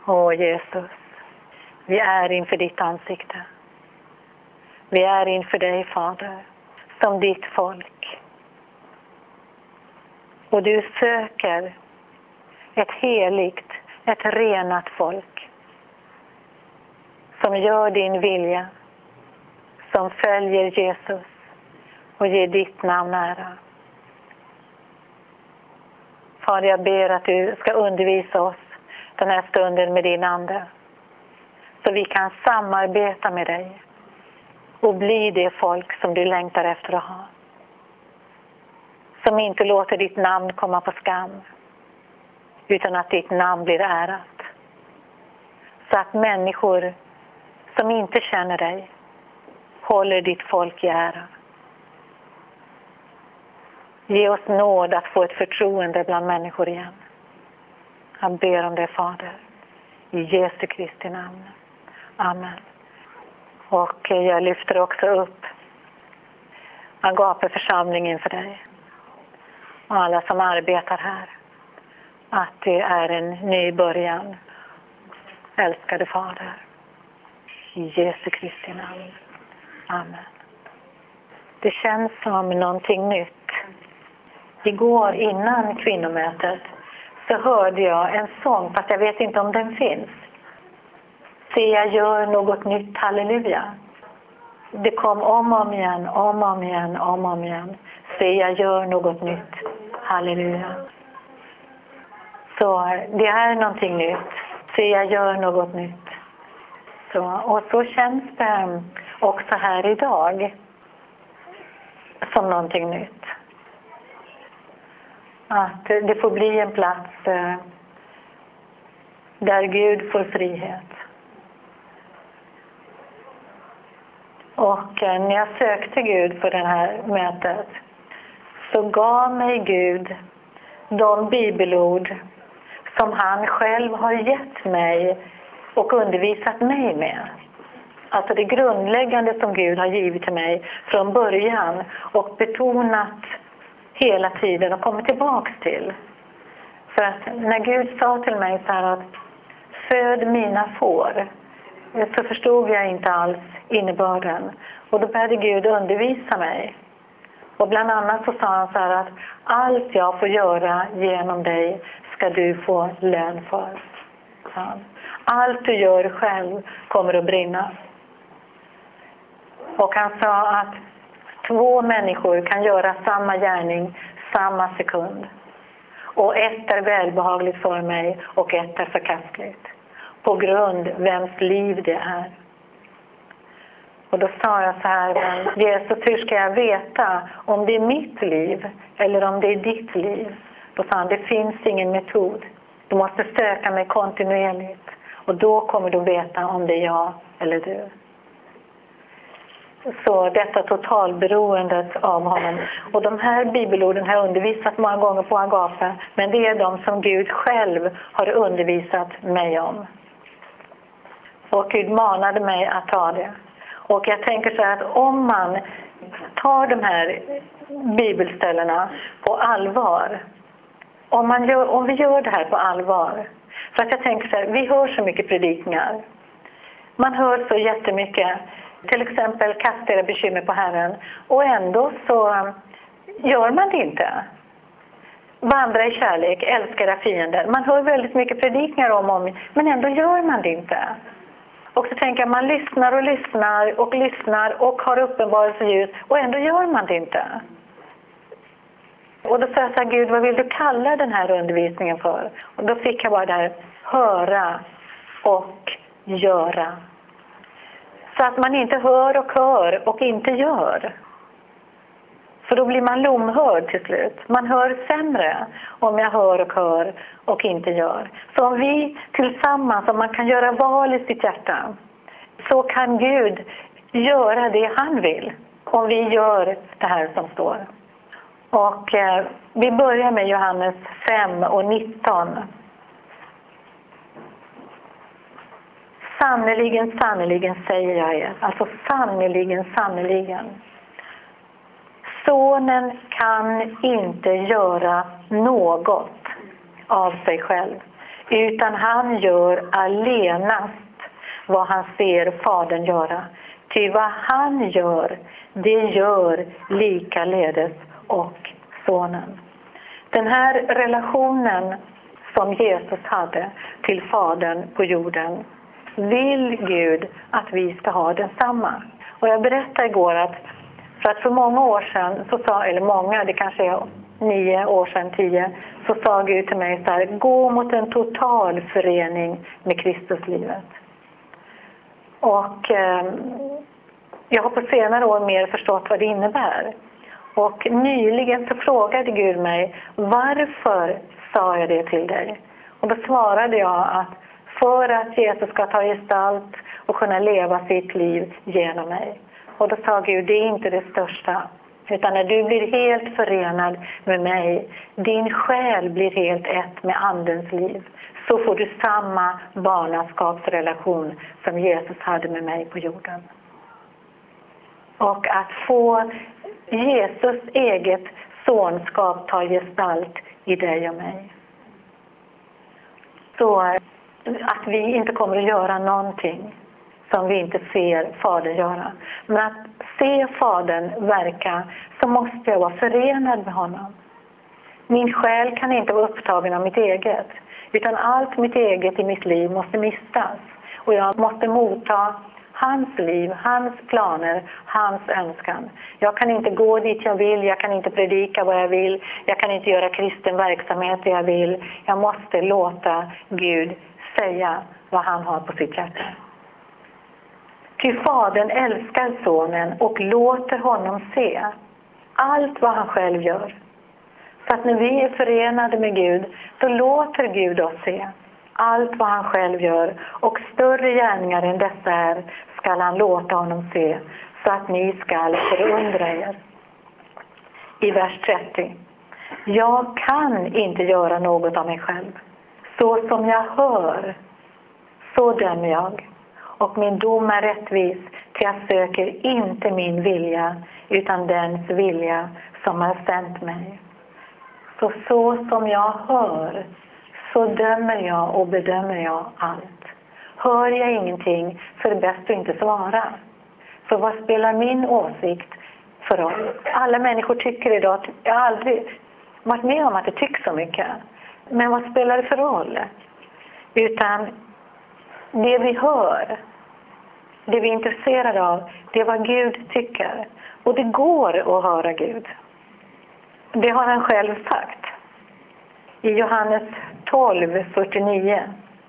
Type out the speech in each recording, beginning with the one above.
Åh Jesus, vi är inför ditt ansikte. Vi är inför dig, Fader, som ditt folk. Och du söker ett heligt, ett renat folk som gör din vilja, som följer Jesus och ger ditt namn ära. Fader, jag ber att du ska undervisa oss den här stunden med din ande, så vi kan samarbeta med dig och bli det folk som du längtar efter att ha. Som inte låter ditt namn komma på skam, utan att ditt namn blir ärat. Så att människor som inte känner dig håller ditt folk i ära. Ge oss nåd att få ett förtroende bland människor igen. Jag ber om det, Fader. I Jesu Kristi namn. Amen. Och jag lyfter också upp Agape-församlingen för dig. Och alla som arbetar här. Att det är en ny början. Älskade Fader. I Jesu Kristi namn. Amen. Det känns som någonting nytt. Igår innan kvinnomötet så hörde jag en sång, fast jag vet inte om den finns. Se, jag gör något nytt, halleluja. Det kom om igen. Se, jag gör något nytt, halleluja. Så det är någonting nytt. Se, jag gör något nytt. Och så känns det också här idag som någonting nytt. Att det får bli en plats där Gud får frihet. Och när jag sökte Gud för det här mötet så gav mig Gud de bibelord som han själv har gett mig och undervisat mig med. Alltså det grundläggande som Gud har givit till mig från början och betonat hela tiden och kommit tillbaks till. För att när Gud sa till mig så här att föd mina får, så förstod jag inte alls innebörden. Och då började Gud undervisa mig. Och bland annat så sa han så här att allt jag får göra genom dig ska du få lön för. Allt du gör själv kommer att brinna. Och han sa att 2 människor kan göra samma gärning samma sekund. Och ett är välbehagligt för mig och ett är förkastligt. På grund vems liv det är. Och då sa jag så här, men Jesus, hur ska jag veta om det är mitt liv eller om det är ditt liv? Då sa han, det finns ingen metod. Du måste söka mig kontinuerligt. Och då kommer du veta om det är jag eller du. Så detta totalberoendet av honom. Och de här bibelorden har jag undervisat många gånger på Agape. Men det är de som Gud själv har undervisat mig om. Och Gud manade mig att ta det. Och jag tänker så här att om man tar de här bibelställena på allvar. Om vi gör det här på allvar. För att jag tänker så här, vi hör så mycket predikningar. Man hör så jättemycket. Till exempel kasta era bekymmer på Herren. Och ändå så gör man det inte. Vandra i kärlek, älska era fiender. Man hör väldigt mycket predikningar om, men ändå gör man det inte. Och så tänker jag, man lyssnar och har uppenbarelseljus och ändå gör man det inte. Och då sa jag så här, Gud, vad vill du kalla den här undervisningen för? Och då fick jag bara där, höra och göra. Så att man inte hör och inte gör. För då blir man lomhörd till slut. Man hör sämre om jag hör och inte gör. Så om vi tillsammans, om man kan göra val i sitt hjärta, så kan Gud göra det han vill. Om vi gör det här som står. Och vi börjar med Johannes 5 och 19. Sannerligen, sannerligen säger jag er. Alltså sannerligen, sannerligen. Sonen kan inte göra något av sig själv. utan han gör allenast vad han ser Fadern göra. Ty vad han gör, det gör likaledes och Sonen. Den här relationen som Jesus hade till Fadern på jorden vill Gud att vi ska ha densamma. Och jag berättade igår att för många år sedan så sa, eller många, det kanske är 9 år sedan, 10, så sa Gud till mig så här: gå mot en total förening med Kristuslivet. Och jag har på senare år mer förstått vad det innebär. Och nyligen så frågade Gud mig: varför sa jag det till dig? Och då svarade jag att för att Jesus ska ta gestalt och kunna leva sitt liv genom mig. Och då sa Gud: det är inte det största. Utan när du blir helt förenad med mig, din själ blir helt ett med andens liv, så får du samma barnaskapsrelation som Jesus hade med mig på jorden. Och att få Jesus eget sonskap ta gestalt i dig och mig. Så att vi inte kommer att göra någonting som vi inte ser Fadern göra. Men att se Fadern verka, så måste jag vara förenad med honom. Min själ kan inte vara upptagen av mitt eget, utan allt mitt eget i mitt liv måste mistas. Och jag måste motta hans liv, hans planer, hans önskan. Jag kan inte gå dit jag vill, jag kan inte predika vad jag vill, jag kan inte göra kristen verksamhet det jag vill. Jag måste låta Gud säga vad han har på sitt hjärta. Ty Fadern älskar sonen och låter honom se allt vad han själv gör. Så att när vi är förenade med Gud, så låter Gud oss se allt vad han själv gör. Och större gärningar än dessa är skall han låta honom se, så att ni skall förundra er. I vers 30. Jag kan inte göra något av mig själv. Så som jag hör, så dömer jag. Och min dom är rättvis, till jag söker inte min vilja, utan dens vilja som har sänt mig. Så som jag hör, så dömer jag och bedömer jag allt. Hör jag ingenting, så är det bäst att inte svara. För vad spelar min åsikt för roll? Alla människor tycker idag, jag har aldrig varit med om att det tycks så mycket. Men vad spelar det för roll? Utan det vi hör, det vi är intresserade av, det är vad Gud tycker. Och det går att höra Gud. Det har han själv sagt. I Johannes 12:49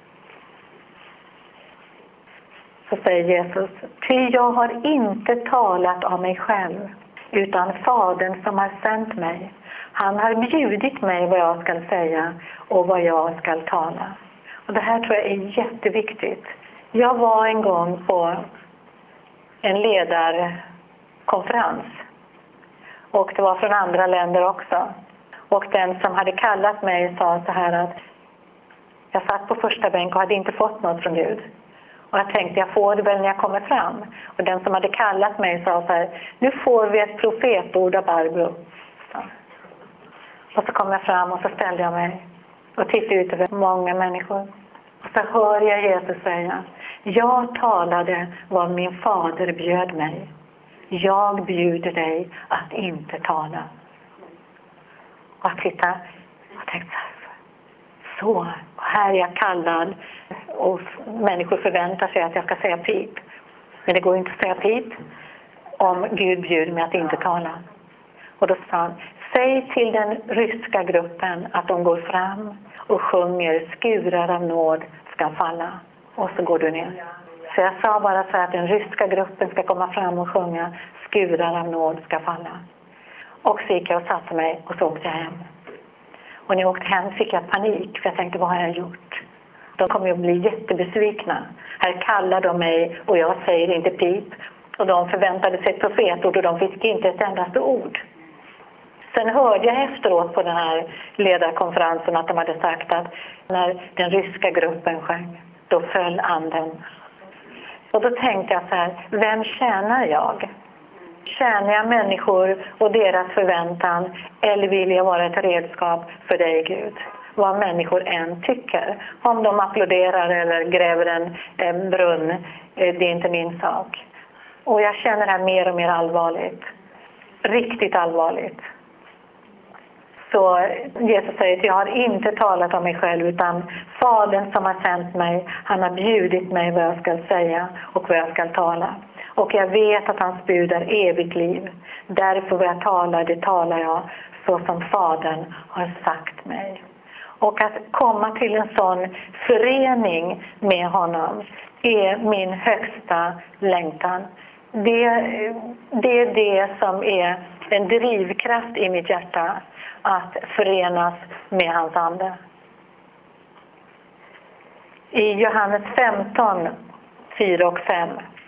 så säger Jesus: ty jag har inte talat av mig själv, utan Fadern som har sänt mig. Han har bjudit mig vad jag ska säga och vad jag ska tala. Och det här tror jag är jätteviktigt. Jag var en gång på en ledarkonferens. Och det var från andra länder också. Och den som hade kallat mig sa så här att jag satt på första bänk och hade inte fått något från Gud. Och jag tänkte, jag får det väl när jag kommer fram. Och den som hade kallat mig sa så här: nu får vi ett profetord av Barbro. Och så kom jag fram och så ställde jag mig och tittade ut över många människor. Och så hör jag Jesus säga: jag talade vad min fader bjöd mig. Jag bjuder dig att inte tala. Och jag tittade och tänkte så här är jag kallad. Och människor förväntar sig att jag ska säga pip. Men det går inte att säga pip om Gud bjuder mig att inte tala. Och då sa han: säg till den ryska gruppen att de går fram och sjunger skurar av nåd ska falla. Och så går du ner. Så jag sa bara så att den ryska gruppen ska komma fram och sjunga skurar av nåd ska falla. Och så gick jag och satte mig och så åkte jag hem. Och när jag åkte hem fick jag panik, för jag tänkte, vad har jag gjort? De kommer ju att bli jättebesvikna. Här kallar de mig och jag säger inte pip. Och de förväntade sig ett profetord och de fick inte ett endaste ord. Sen hörde jag efteråt på den här ledarkonferensen att de hade sagt att när den ryska gruppen sjöng, då föll anden. Och då tänkte jag så här: vem tjänar jag? Tjänar jag människor och deras förväntan, eller vill jag vara ett redskap för dig, Gud? vad människor än tycker. Om de applåderar eller gräver en brunn, det är inte min sak. Och jag känner det här mer och mer allvarligt. Riktigt allvarligt. Så Jesus säger att jag har inte talat om mig själv, utan Fadern som har sänt mig, han har bjudit mig vad jag ska säga och vad jag ska tala. Och jag vet att hans bud är evigt liv. Därför vad jag talar, det talar jag så som Fadern har sagt mig. Och att komma till en sån förening med honom är min högsta längtan. Det är det som är en drivkraft i mitt hjärta, att förenas med hans ande. I Johannes 15, 4 och 5.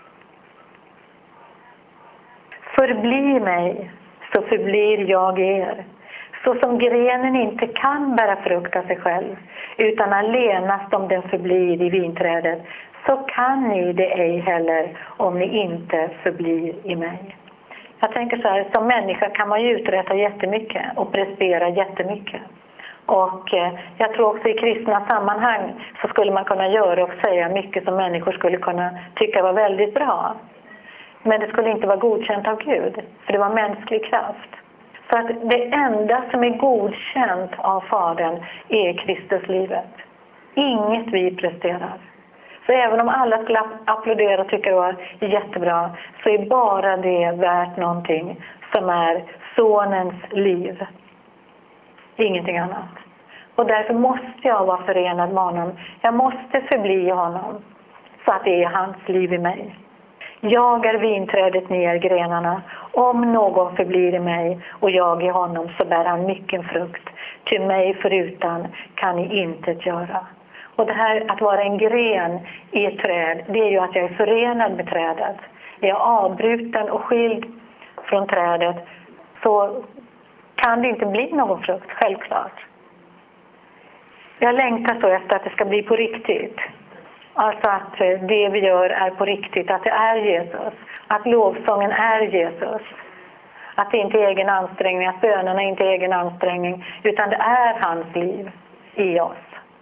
Förbli mig, så förblir jag er. Så som grenen inte kan bära frukt av sig själv, utan allenast om den förblir i vinträdet, så kan ni det ej heller om ni inte förblir i mig. Jag tänker så här, som människa kan man ju uträtta jättemycket och prestera jättemycket. Och jag tror också i kristna sammanhang så skulle man kunna göra och säga mycket som människor skulle kunna tycka var väldigt bra. Men det skulle inte vara godkänt av Gud, för det var mänsklig kraft. Så att det enda som är godkänt av Fadern är Kristuslivet. Inget vi presterar. Så även om alla skulle applådera och tycka det var jättebra, så är bara det värt någonting som är sonens liv. Ingenting annat. Och därför måste jag vara förenad med honom. Jag måste förbli honom, så att det är hans liv i mig. Jag är vinträdet, ni är grenarna. Om någon förblir i mig och jag i honom, så bär han mycket frukt. Till mig förutan kan ni intet göra. Och det här att vara en gren i ett träd, det är ju att jag är förenad med trädet. Är jag avbruten och skild från trädet, så kan det inte bli någon frukt, självklart. Jag längtar så efter att det ska bli på riktigt. Alltså att det vi gör är på riktigt, att det är Jesus. Att lovsången är Jesus. Att det inte är egen ansträngning, att bönerna inte är egen ansträngning, utan det är hans liv i oss.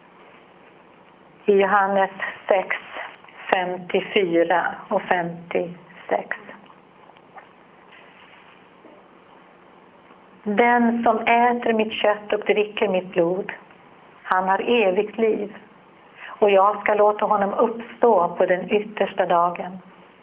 I Johannes 6, 54 och 56. Den som äter mitt kött och dricker mitt blod, han har evigt liv. Och jag ska låta honom uppstå på den yttersta dagen.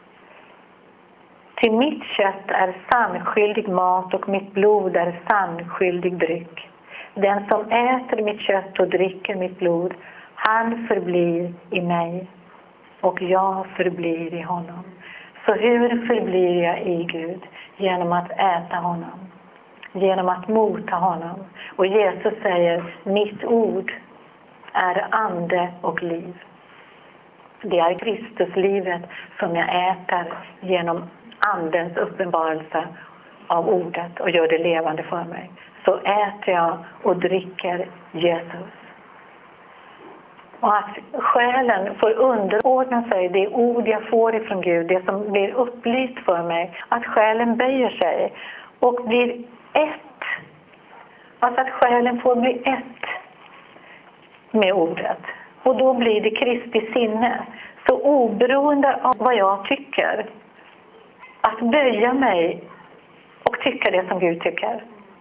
Till mitt kött är sannskyldig mat och mitt blod är sannskyldig dryck. Den som äter mitt kött och dricker mitt blod, han förblir i mig och jag förblir i honom. Så hur förblir jag i Gud? Genom att äta honom. Genom att motta honom. Och Jesus säger, mitt ord är ande och liv. Det är Kristuslivet som jag äter genom andens uppenbarelse av ordet och gör det levande för mig. Så äter jag och dricker Jesus. Och att själen får underordna sig det ord jag får ifrån Gud, det som blir upplyst för mig. Att själen böjer sig och blir ett. Alltså att själen får bli ett med ordet. Och då blir det Kristi sinne. Så oberoende av vad jag tycker, att böja mig och tycka det som Gud tycker.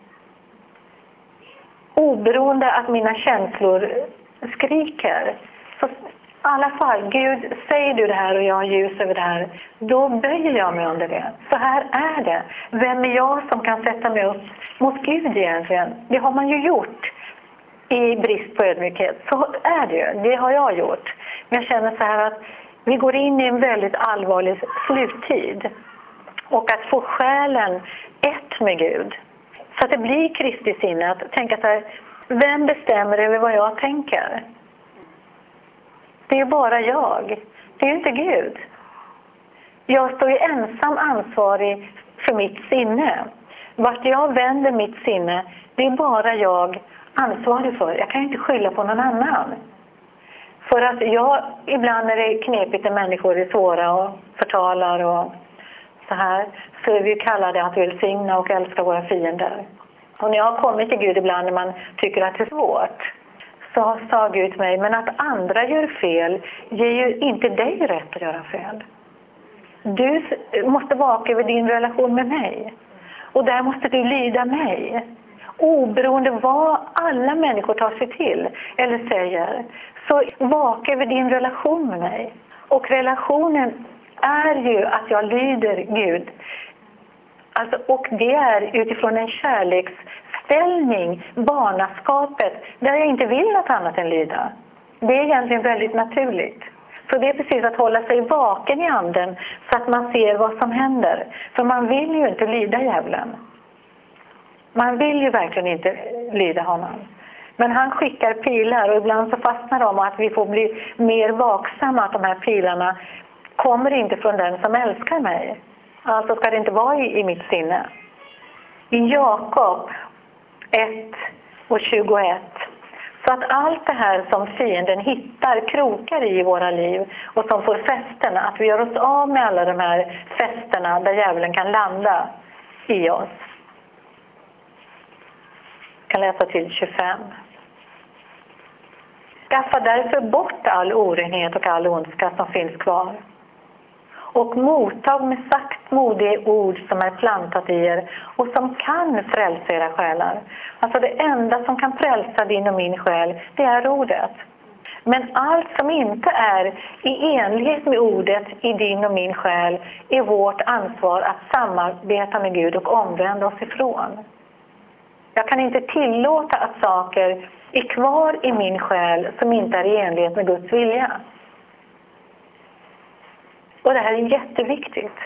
Oberoende att mina känslor skriker. Så i alla fall, Gud, säger du det här och jag har ljus över det här, då böjer jag mig under det. Så här är det. Vem är jag som kan sätta mig upp mot Gud egentligen? Det har man ju gjort i brist på ödmjukhet. Så är det ju. Det har jag gjort. Men jag känner så här att vi går in i en väldigt allvarlig sluttid. Och att få själen ett med Gud. Så att det blir Kristi sinne att tänka så här, vem bestämmer över vad jag tänker? Det är bara jag. Det är inte Gud. Jag står ju ensam ansvarig för mitt sinne. Vart jag vänder mitt sinne, det är bara jag ansvarig för. Jag kan inte skylla på någon annan. För att ibland när det är knepigt när människor är svåra och förtalar och så här, så är vi kallade att välsigna och älska våra fiender. Och när jag har kommit till Gud ibland när man tycker att det är svårt, så sa Gud till mig, men att andra gör fel ger ju inte dig rätt att göra fel. Du måste vaka över din relation med mig. Och där måste du lyda mig. Oberoende vad alla människor tar sig till eller säger, så vaka över din relation med mig. Och relationen är ju att jag lyder Gud. Alltså, och det är utifrån en kärleksställning, barnaskapet, där jag inte vill något annat än lyda. Det är egentligen väldigt naturligt. Så det är precis att hålla sig vaken i anden så att man ser vad som händer. För man vill ju inte lyda djävulen. Man vill ju verkligen inte lyda honom. Men han skickar pilar och ibland så fastnar de, att vi får bli mer vaksamma att de här pilarna kommer inte från den som älskar mig. Alltså ska det inte vara i mitt sinne. I Jakob 1:21. Så att allt det här som fienden hittar krokar i våra liv och som får fästen, att vi gör oss av med alla de här fästena där djävulen kan landa i oss. Jag kan läsa till 25. Skaffa därför bort all orenhet och all ondska som finns kvar. Och mottag med saktmod det ord som är plantat i er och som kan frälsa era själar. Alltså det enda som kan frälsa din och min själ, det är ordet. Men allt som inte är i enlighet med ordet i din och min själ är vårt ansvar att samarbeta med Gud och omvända oss ifrån. Jag kan inte tillåta att saker är kvar i min själ som inte är i enlighet med Guds vilja. Och det här är jätteviktigt.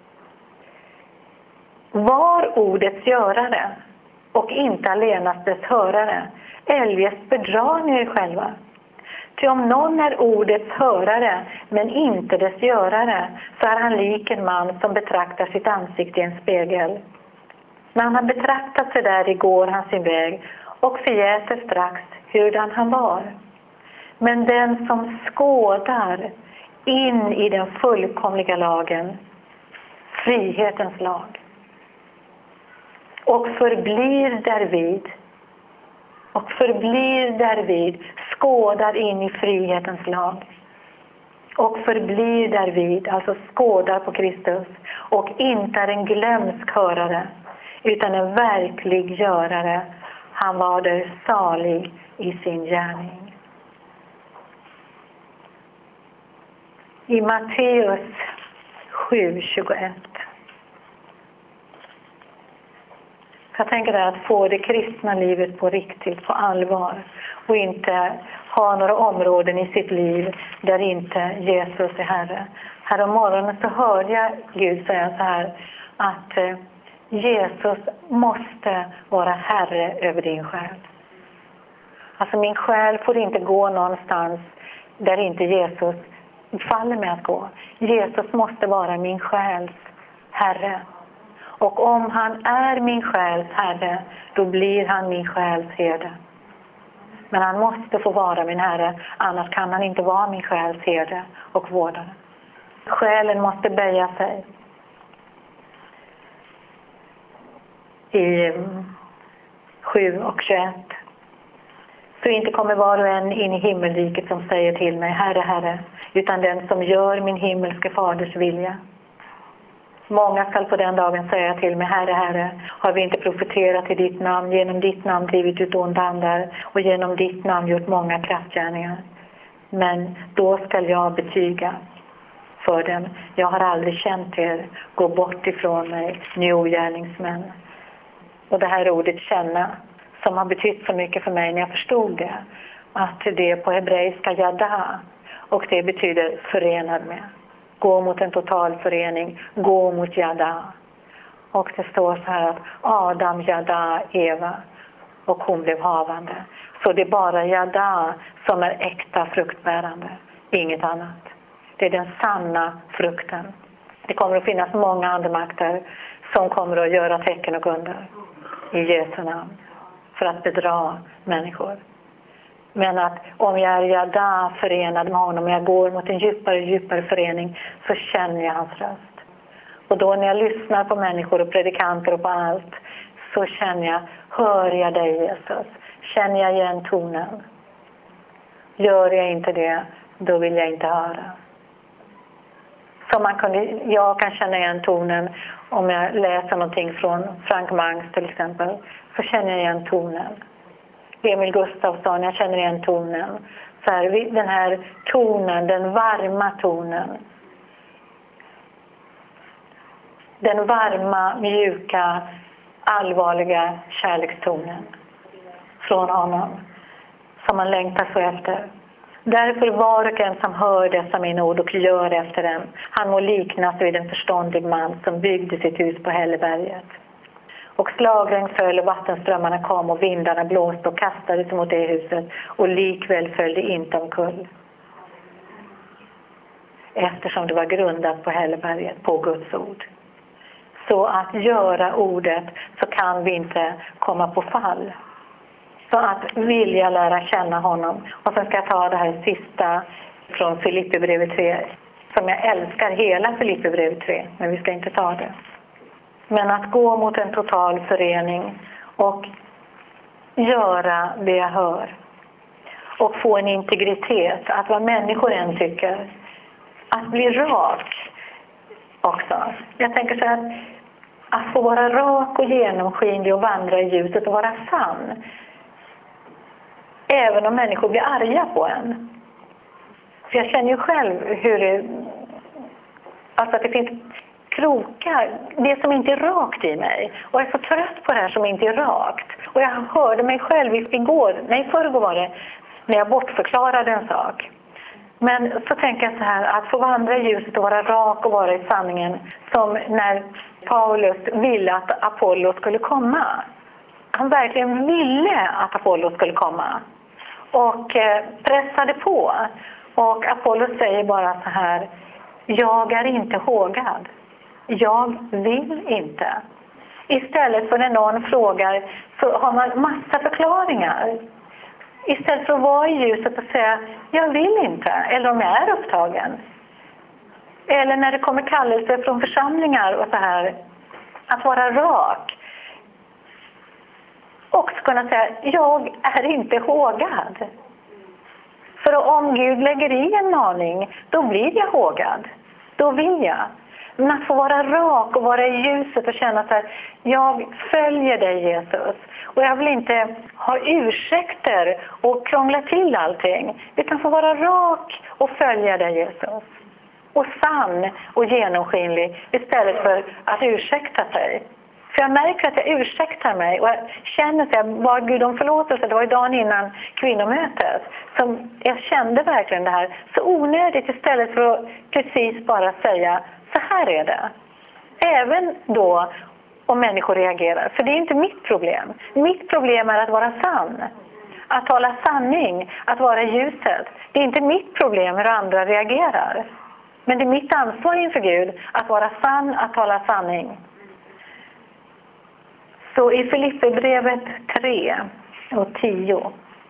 Var ordets görare och inte allenast dess hörare, eljest bedrar ni er själva. Ty om någon är ordets hörare men inte dess görare, så är han lik en man som betraktar sitt ansikte i en spegel. När han har betraktat sig där igår han sin väg och förgäter strax hurdan han var. Men den som skådar in i den fullkomliga lagen, frihetens lag, och förblir därvid, skådar in i frihetens lag och förblir därvid, alltså skådar på Kristus och inte är en glömsk hörare utan en verklig görare, han var där salig i sin gärning. I Matteus 7:21. Jag tänker att få det kristna livet på riktigt, på allvar. Och inte ha några områden i sitt liv där inte Jesus är Herre. Här om morgonen så hörde jag Gud säga så här, att Jesus måste vara Herre över din själ. Alltså min själ får inte gå någonstans där inte Jesus faller med att gå. Jesus måste vara min själs Herre. Och om han är min själs Herre, då blir han min själs herde. Men han måste få vara min Herre, annars kan han inte vara min själs herde och vårdare. Själen måste böja sig. I 7:21. Så inte kommer var och en in i himmelriket som säger till mig, Herre, Herre, utan den som gör min himmelske faders vilja. Många skall på den dagen säga till mig, Herre, Herre, har vi inte profeterat i ditt namn, genom ditt namn drivit ut onda andar och genom ditt namn gjort många kraftgärningar. Men då skall jag betyga för dem, jag har aldrig känt er, gå bort ifrån mig, ni ogärningsmän. Och det här ordet känna, som har betytt så mycket för mig när jag förstod det, att det är på hebreiska yada, och det betyder förenad med. Gå mot en total förening, gå mot yada. Och det står så här att Adam yada Eva och hon blev havande. Så det är bara yada som är äkta fruktbärande, inget annat. Det är den sanna frukten. Det kommer att finnas många andemakter som kommer att göra tecken och under i Jesu namn för att bedra människor. Men att om jag är yada förenad med honom, jag går mot en djupare förening, så känner jag hans röst. Och då när jag lyssnar på människor och predikanter och på allt, så känner jag, hör jag dig Jesus? Känner jag igen tonen? Gör jag inte det, då vill jag inte höra. Så jag kan känna igen tonen om jag läser någonting från Frank Mangs till exempel. Så känner jag igen tonen. Emil Gustafsson, jag känner igen tonen. Så här, den här tonen, den varma tonen. Den varma, mjuka, allvarliga kärlekstonen från honom som man längtar så efter. Därför var och en som hör dessa mina ord och gör efter dem, han må liknas vid en förståndig man som byggde sitt hus på Hälleberget. Och slagregn föll och vattenströmmarna kom och vindarna blåste och kastades mot det huset och likväl följde inte omkull. Eftersom det var grundat på Hälleberget, på Guds ord. Så att göra ordet så kan vi inte komma på fall. Så att vilja lära känna honom. Och sen ska jag ta det här sista från Filipperbrevet 3. Som jag älskar hela Filipperbrevet 3. Men vi ska inte ta det. Men att gå mot en total förening. Och göra det jag hör. Och få en integritet. Att vad människor än tycker. Att bli rak också. Jag tänker så här. Att få vara rak och genomskinlig och vandra i ljuset och vara sann. Även om människor blir arga på en. För jag känner ju själv hur det... Alltså att det finns krokar. Det som inte är rakt i mig. Och jag är så trött på det här som inte är rakt. Och jag hörde mig själv i förrgår var det. När jag bortförklarade en sak. Men så tänker jag så här. Att få vandra i ljuset och vara rak och vara i sanningen. Som när Paulus ville att Apollo skulle komma. Han verkligen ville att Apollo skulle komma. Och pressade på. Och Apollo säger bara så här. Jag är inte hågad. Jag vill inte. Istället för när någon frågar så har man massa förklaringar. Istället för att vara i ljuset och säga jag vill inte. Eller om jag är upptagen. Eller när det kommer kallelser från församlingar och så här. Att vara rak. Och kunna säga, jag är inte hågad. För om Gud lägger i en maning, då blir jag hågad. Då vill jag. Men att få vara rak och vara i ljuset och känna så här, jag följer dig Jesus. Och jag vill inte ha ursäkter och krångla till allting. Utan få vara rak och följa dig Jesus. Och sann och genomskinlig istället för att ursäkta sig. För jag märker att jag ursäktar mig och jag känner att jag bad Gud om förlåtelse. Det var ju dagen innan kvinnomötet. Som jag kände verkligen det här så onödigt istället för att precis bara säga så här är det. Även då om människor reagerar. För det är inte mitt problem. Mitt problem är att vara sann. Att tala sanning. Att vara i ljuset. Det är inte mitt problem hur andra reagerar. Men det är mitt ansvar inför Gud att vara sann, att tala sanning. Så i Filipperbrevet 3 och 10.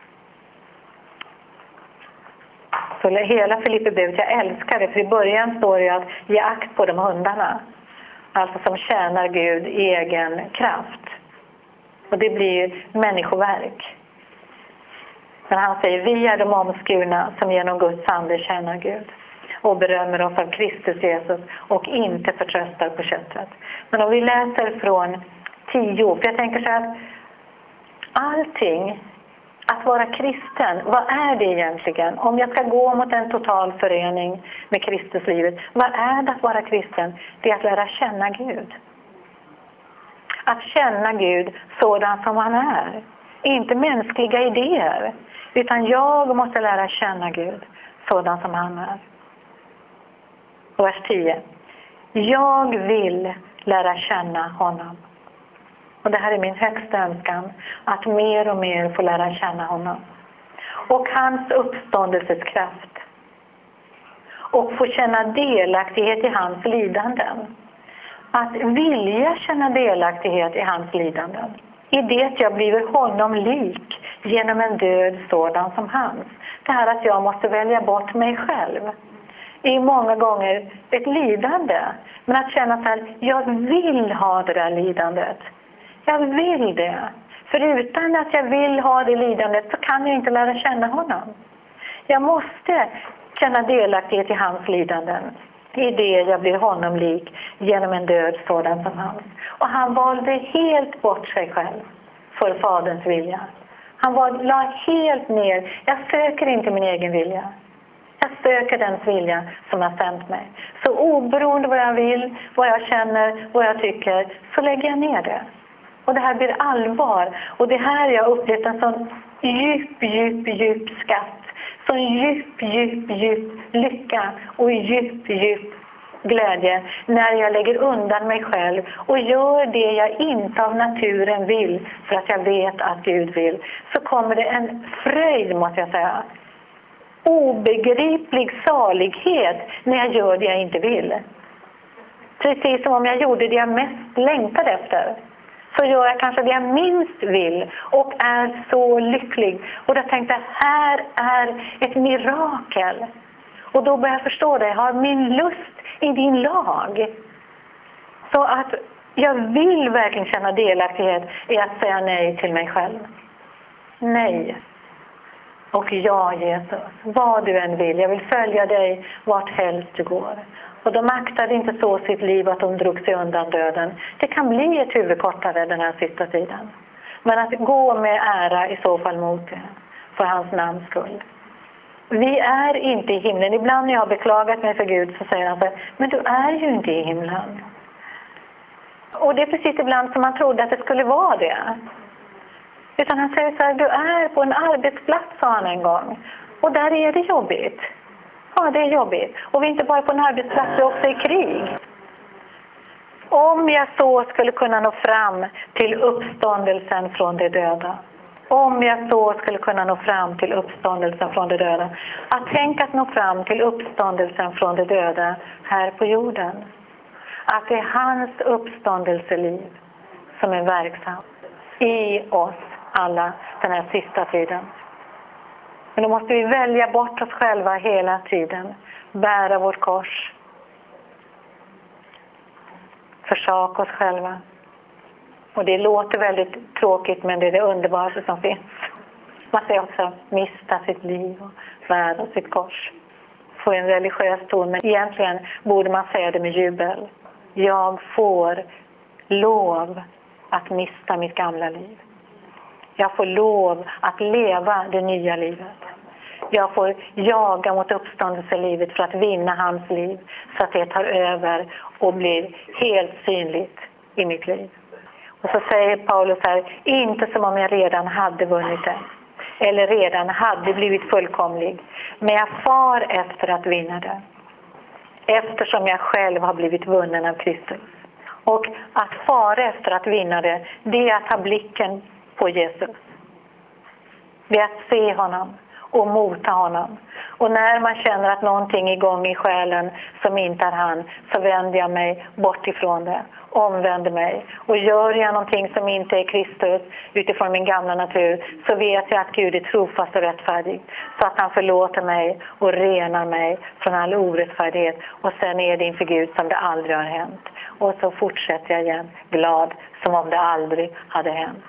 Så hela Filipperbrevet, jag älskar det. För i början står det att ge akt på de hundarna. Alltså som tjänar Gud i egen kraft. Och det blir människoverk. Men han säger, vi är de omskurna som genom Guds ande tjänar Gud. Och berömmer oss av Kristus Jesus och inte förtröstar på köttet. Men om vi läser från 10, för jag tänker så att allting, att vara kristen, vad är det egentligen? Om jag ska gå mot en total förening med Kristuslivet, vad är det att vara kristen? Det är att lära känna Gud. Att känna Gud sådan som han är. Inte mänskliga idéer, utan jag måste lära känna Gud sådan som han är. Vers 10. Jag vill lära känna honom. Och det här är min högsta önskan. Att mer och mer få lära känna honom. Och hans uppståndelseskraft. Och få känna delaktighet i hans lidanden. Att vilja känna delaktighet i hans lidanden. I det jag blir honom lik genom en död sådan som hans. Det här att jag måste välja bort mig själv. Är många gånger ett lidande. Men att känna så här, jag vill ha det där lidandet. Jag vill det. För utan att jag vill ha det lidandet så kan jag inte lära känna honom. Jag måste känna delaktighet i hans lidanden. I det jag blir honom lik genom en död sådan som han. Och han valde helt bort sig själv för faderns vilja. Han la helt ner. Jag söker inte min egen vilja. Jag söker den vilja som har sänt mig. Så oberoende vad jag vill, vad jag känner, vad jag tycker, så lägger jag ner det. Och det här blir allvar. Och det här jag upplevt en sån djup skatt. Sån djup lycka och djup glädje när jag lägger undan mig själv och gör det jag inte av naturen vill för att jag vet att Gud vill. Så kommer det en fröjd, måste jag säga. Obegriplig salighet när jag gör det jag inte vill. Precis som om jag gjorde det jag mest längtade efter. Så gör jag kanske det jag minst vill och är så lycklig. Och då tänkte jag, här är ett mirakel. Och då börjar jag förstå det. Jag har min lust i din lag. Så att jag vill verkligen känna delaktighet i att säga nej till mig själv. Nej. Och ja, Jesus, vad du än vill. Jag vill följa dig vart helst du går. Och de aktade inte så sitt liv att de drog sig undan döden. Det kan bli ett huvud kortare den här sista tiden. Men att gå med ära i så fall mot det. För hans namns skull. Vi är inte i himlen. Ibland när jag har beklagat mig för Gud så säger han så här, men du är ju inte i himlen. Och det är precis ibland som man trodde att det skulle vara det. Utan han säger så här, du är på en arbetsplats, sa han en gång. Och där är det jobbigt. Ja, det är jobbigt. Och vi är inte bara på en arbetsplats, vi är också i krig. Om jag så skulle kunna nå fram till uppståndelsen från de döda. Om jag så skulle kunna nå fram till uppståndelsen från de döda. Att tänka att nå fram till uppståndelsen från de döda här på jorden. Att det är hans uppståndelseliv som är verksam i oss alla den här sista tiden. Men då måste vi välja bort oss själva hela tiden. Bära vårt kors. Försaka oss själva. Och det låter väldigt tråkigt, men det är det underbaraste som finns. Man säger också mista sitt liv och bära sitt kors. Få en religiös ton, men egentligen borde man säga det med jubel. Jag får lov att mista mitt gamla liv. Jag får lov att leva det nya livet. Jag får jaga mot uppståndelselivet för att vinna hans liv. Så att det tar över och blir helt synligt i mitt liv. Och så säger Paulus här, inte som om jag redan hade vunnit det. Eller redan hade blivit fullkomlig. Men jag far efter att vinna det. Eftersom jag själv har blivit vunnen av Kristus. Och att fara efter att vinna det, det är att ha blicken på Jesus. Det är att se honom och mota honom. Och när man känner att någonting är igång i själen som inte är han, så vänder jag mig bort ifrån det. Omvänder mig. Och gör jag någonting som inte är Kristus utifrån min gamla natur, så vet jag att Gud är trofast och rättfärdig. Så att han förlåter mig och renar mig från all orättfärdighet. Och sen är det inför Gud som det aldrig har hänt. Och så fortsätter jag igen glad som om det aldrig hade hänt.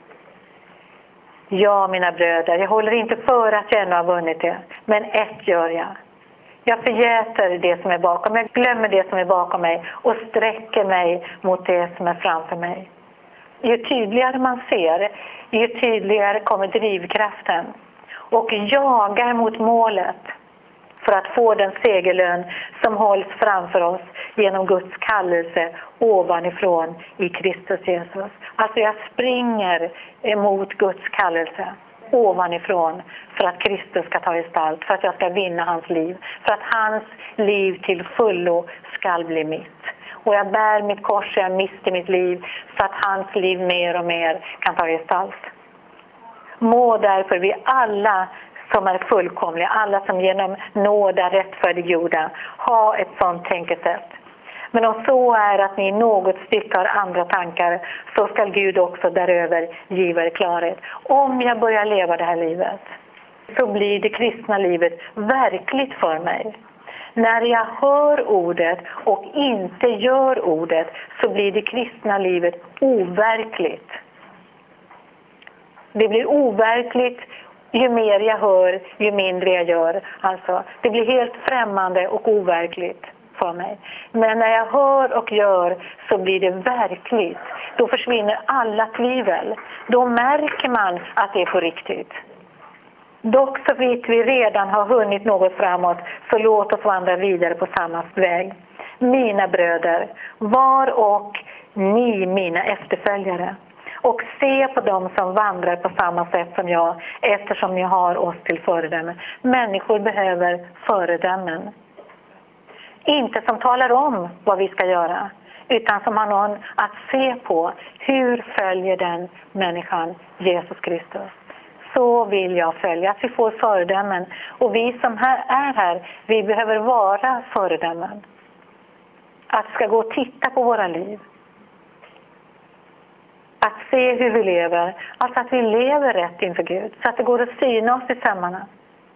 Ja, mina bröder, jag håller inte för att jag ännu har vunnit det. Men ett gör jag. Jag förgäter det som är bakom. Jag glömmer det som är bakom mig och sträcker mig mot det som är framför mig. Ju tydligare man ser, ju tydligare kommer drivkraften. Och jagar mot målet för att få den segerlön som hålls framför oss genom Guds kallelse ovanifrån i Kristus Jesus. Alltså jag springer emot Guds kallelse ovanifrån för att Kristus ska ta gestalt, för att jag ska vinna hans liv, för att hans liv till fullo ska bli mitt. Och jag bär mitt kors och jag mister mitt liv så att hans liv mer och mer kan ta gestalt. Må därför vi alla som är fullkomliga, alla som genom nåd är rättfärdiggjorda, ha ett sådant tänkesätt. Men om så är att ni i något stycke har andra tankar, så ska Gud också däröver giva er klarhet. Om jag börjar leva det här livet, så blir det kristna livet verkligt för mig. När jag hör ordet och inte gör ordet, så blir det kristna livet overkligt. Det blir overkligt ju mer jag hör, ju mindre jag gör. Alltså, det blir helt främmande och overkligt för mig. Men när jag hör och gör så blir det verkligt. Då försvinner alla tvivel. Då märker man att det är på riktigt. Dock så vitt vi redan har hunnit något framåt, så låt oss vandra vidare på samma väg. Mina bröder, var och ni mina efterföljare. Och se på dem som vandrar på samma sätt som jag, eftersom ni har oss till föredömen. Människor behöver föredömen. Inte som talar om vad vi ska göra, utan som har någon att se på. Hur följer den människan Jesus Kristus? Så vill jag följa, att vi får föredömen. Och vi som är här, vi behöver vara föredömen. Att ska gå och titta på våra liv. Att se hur vi lever. Alltså att vi lever rätt inför Gud. Så att det går att syna oss i sömmarna.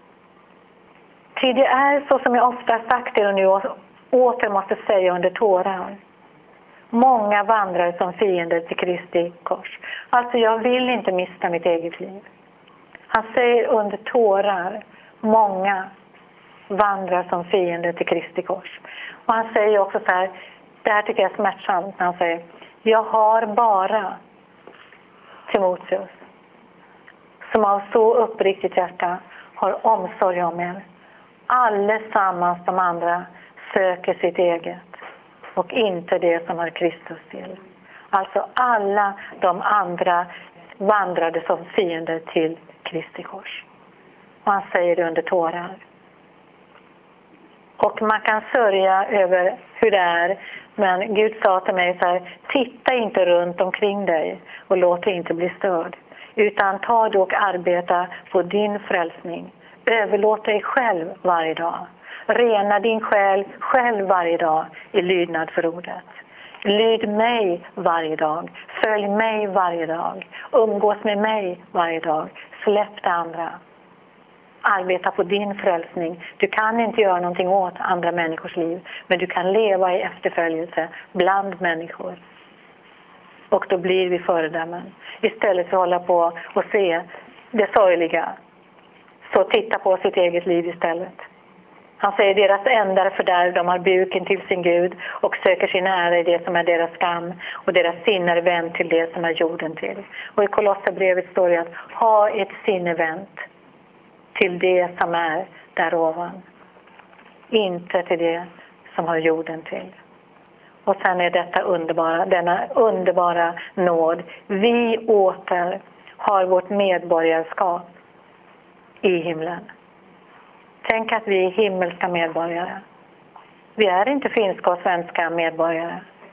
Ty det är så som jag ofta sagt det och nu åter måste säga under tårar. Många vandrar som fiender till Kristi kors. Alltså jag vill inte mista mitt eget liv. Han säger under tårar. Många vandrar som fiender till Kristi kors. Och han säger också så här. Det här tycker jag är smärtsamt när han säger. Jag har bara Timoteus, som av så uppriktigt hjärta har omsorg om er. Allesammans de andra söker sitt eget och inte det som har Kristus till. Alltså alla de andra vandrade som fiender till Kristi kors. Och han säger det under tårar. Och man kan sörja över hur det är. Men Gud sa till mig så här. Titta inte runt omkring dig och låt dig inte bli störd. Utan ta då och arbeta på din frälsning. Överlåt dig själv varje dag. Rena din själ själv varje dag i lydnad för ordet. Lyd mig varje dag. Följ mig varje dag. Umgås med mig varje dag. Släpp det andra. Arbeta på din frälsning. Du kan inte göra någonting åt andra människors liv. Men du kan leva i efterföljelse bland människor. Och då blir vi föredömen. Istället för att hålla på och se det sorgliga. Så titta på sitt eget liv istället. Han säger deras ändar fördärv, de har buken till sin Gud och söker sin ära i det som är deras skam och deras sinne är vänt till det som är jorden till. Och i Kolosserbrevet står det att ha ett sinne vänt till det som är där ovan. Inte till det som har jorden till. Och sen är denna underbara nåd. Vi åter har vårt medborgarskap i himlen. Tänk att vi är himmelska medborgare. Vi är inte finska och svenska medborgare.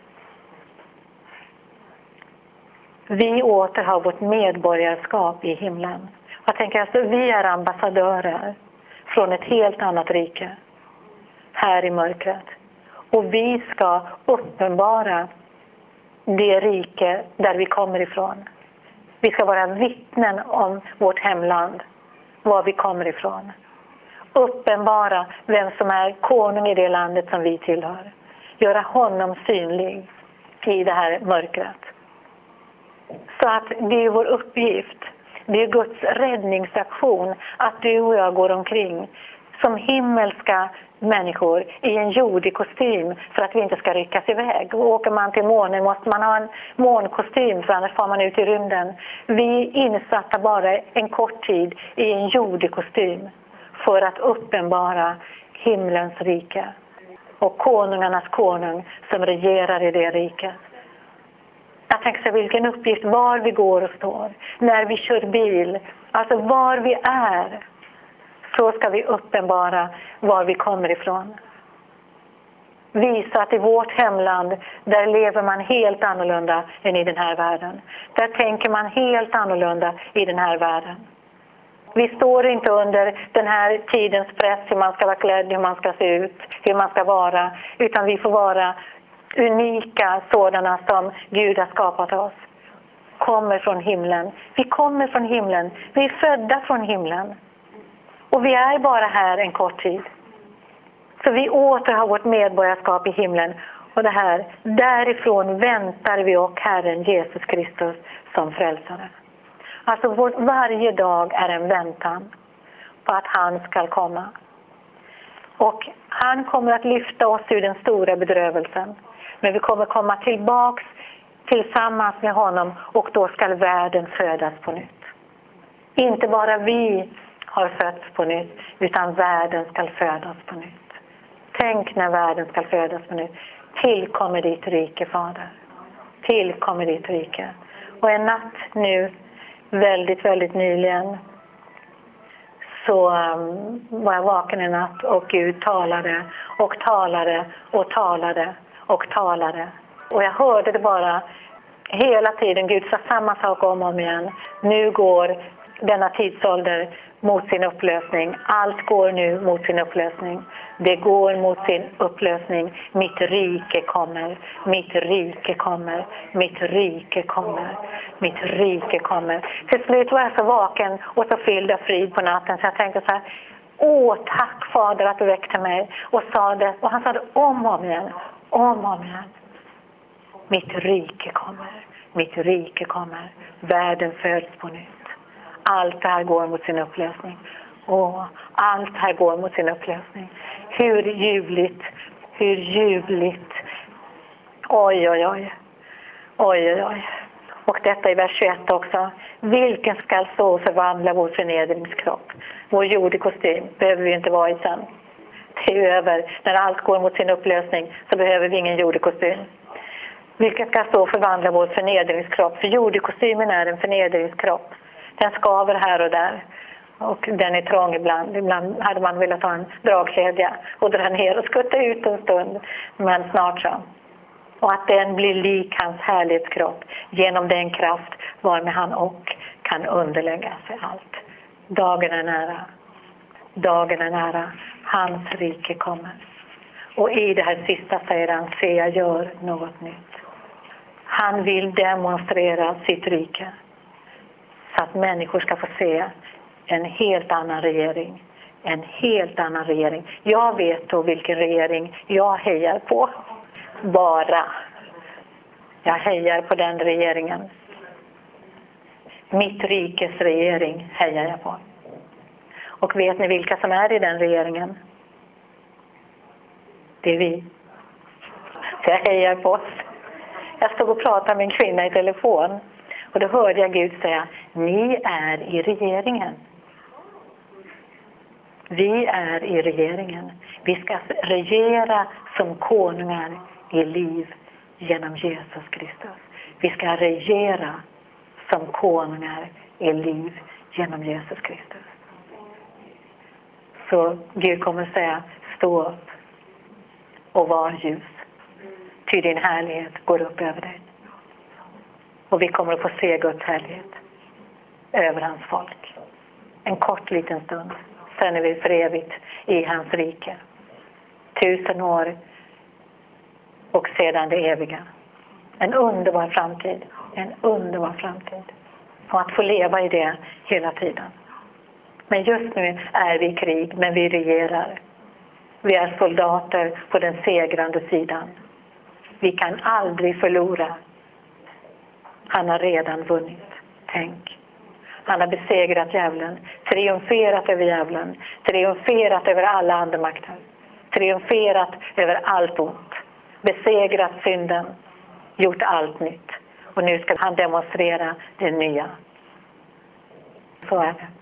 Vi åter har vårt medborgarskap i himlen. Jag tänker alltså, vi är ambassadörer från ett helt annat rike här i mörkret. Och vi ska uppenbara det rike där vi kommer ifrån. Vi ska vara vittnen om vårt hemland, var vi kommer ifrån. Uppenbara vem som är konung i det landet som vi tillhör. Göra honom synlig i det här mörkret. Så att det är vår uppgift. Det är Guds räddningsaktion att du och jag går omkring som himmelska människor i en jordig kostym för att vi inte ska ryckas iväg. Och åker man till månen måste man ha en månkostym för annars får man ut i rymden. Vi är insatta bara en kort tid i en jordig kostym för att uppenbara himlens rike och konungarnas konung som regerar i det riket. Jag tänker sig vilken uppgift var vi går och står, när vi kör bil, alltså var vi är, så ska vi uppenbara var vi kommer ifrån. Visa att i vårt hemland, där lever man helt annorlunda än i den här världen. Där tänker man helt annorlunda i den här världen. Vi står inte under den här tidens press, hur man ska vara klädd, hur man ska se ut, hur man ska vara, utan vi får vara unika sådana som Gud har skapat oss. Kommer från himlen. Vi kommer från himlen. Vi är födda från himlen. Och vi är bara här en kort tid. Så vi åter har vårt medborgarskap i himlen. Och det här, därifrån väntar vi och Herren Jesus Kristus som frälsare. Alltså varje dag är en väntan på att han ska komma. Och han kommer att lyfta oss ur den stora bedrövelsen. Men vi kommer komma tillbaks tillsammans med honom, och då ska världen födas på nytt. Inte bara vi har fötts på nytt, utan världen ska födas på nytt. Tänk när världen ska födas på nytt. Tillkommer ditt rike, Fader. Tillkommer ditt rike. Och en natt nu, väldigt, väldigt nyligen, så var jag vaken en natt och Gud talade och talade och talade och talade. Och jag hörde det bara hela tiden. Gud sa samma sak om och om igen. Nu går denna tidsålder mot sin upplösning. Allt går nu mot sin upplösning. Det går mot sin upplösning. Mitt rike kommer. Mitt rike kommer. Mitt rike kommer. Mitt rike kommer. Till slut var jag så vaken och så fylld av frid på natten. Så jag tänkte så här: åh, tack Fader att du väckte mig. Och sa det. Och han sa det om och om igen. Om och om igen. Mitt rike kommer. Mitt rike kommer. Världen föds på nytt. Allt det här går mot sin upplösning. Allt här går mot sin upplösning. Hur ljuvligt. Hur ljuvligt. Oj, oj, oj. Oj, oj, oj. Och detta i vers 21 också. Vilken ska så förvandla vår förnedringskropp? Vår jordekostym behöver vi inte vara i sen. Det är över. När allt går mot sin upplösning så behöver vi ingen jordekostym. Vilken ska så förvandla vår förnedringskropp? För jordekostymen är en förnedringskropp. Den skaver här och där. Och den är trång ibland. Ibland hade man velat ha en dragkedja och dra ner och skutta ut en stund. Men snart så. Och att den blir lik hans härlighetskropp genom den kraft varmed han och kan underlägga sig allt. Dagen är nära. Dagen är nära. Hans rike kommer. Och i det här sista säger han: se, jag gör något nytt. Han vill demonstrera sitt rike. Så att människor ska få se en helt annan regering. En helt annan regering. Jag vet då vilken regering jag hejar på. Bara. Jag hejar på den regeringen. Mitt rikes regering hejar jag på. Och vet ni vilka som är i den regeringen? Det är vi. Så jag hejar på oss. Jag stod och pratade med en kvinna i telefon. Och då hörde jag Gud säga: ni är i regeringen. Vi är i regeringen. Vi ska regera som konungar i liv genom Jesus Kristus. Vi ska regera som konungar i liv genom Jesus Kristus. Så Gud kommer säga: stå upp och var ljus. Ty din härlighet går upp över dig. Och vi kommer att få se Guds härlighet över hans folk. En kort liten stund. Sen är vi för evigt i hans rike. 1000 år. Och sedan det eviga. En underbar framtid. En underbar framtid. Och att få leva i det hela tiden. Men just nu är vi i krig, men vi regerar. Vi är soldater på den segrande sidan. Vi kan aldrig förlora. Han har redan vunnit. Tänk. Han har besegrat djävulen. Triumferat över djävulen. Triumferat över alla andemakter. Triumferat över allt ont. Besegrat synden. Gjort allt nytt. Och nu ska han demonstrera det nya. Så är det.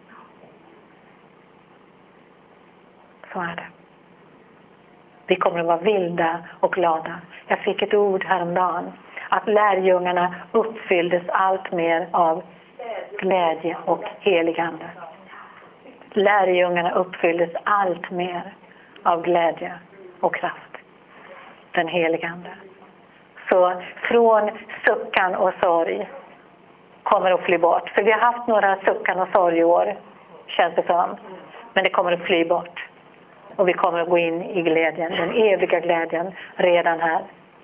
Så är det. Vi kommer att vara vilda och glada. Jag fick ett ord häromdagen. Att lärjungarna uppfylldes allt mer av glädje och heligande. Lärjungarna uppfylldes allt mer av glädje och kraft. Den heligande. Så från suckan och sorg kommer att fly bort. För vi har haft några suckan och sorgår, känns det som. Men det kommer att fly bort. Och vi kommer att gå in i glädjen, den eviga glädjen, redan här.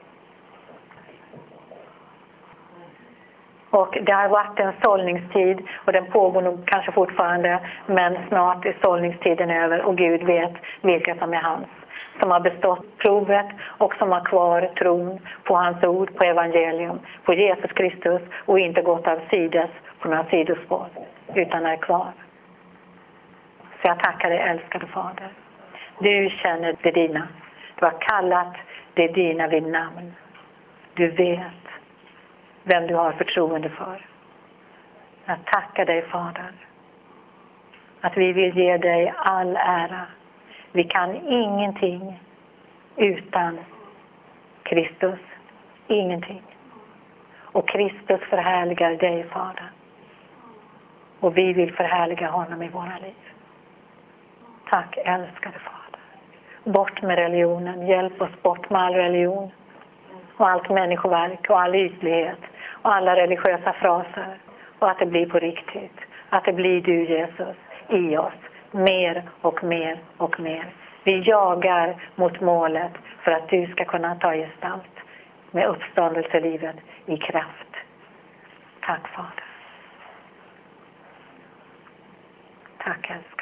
Och det har varit en sållningstid och den pågår nog kanske fortfarande, men snart är sållningstiden över och Gud vet vilka som är hans. Som har bestått provet och som har kvar tron på hans ord, på evangelium, på Jesus Kristus och inte gått av sides på några sidospår utan är kvar. Så jag tackar dig, älskade Fader. Du känner det dina. Du har kallat det dina vid namn. Du vet vem du har förtroende för. Jag tackar dig, Fader, att vi vill ge dig all ära. Vi kan ingenting utan Kristus. Ingenting. Och Kristus förhärligar dig, Fader. Och vi vill förhärliga honom i våra liv. Tack, älskade Fader. Bort med religionen. Hjälp oss bort med all religion. Och allt människoverk och all ytlighet. Och alla religiösa fraser. Och att det blir på riktigt. Att det blir du, Jesus, i oss. Mer och mer och mer. Vi jagar mot målet för att du ska kunna ta gestalt. Med uppståndelselivet i kraft. Tack, Fader. Tack, älskade.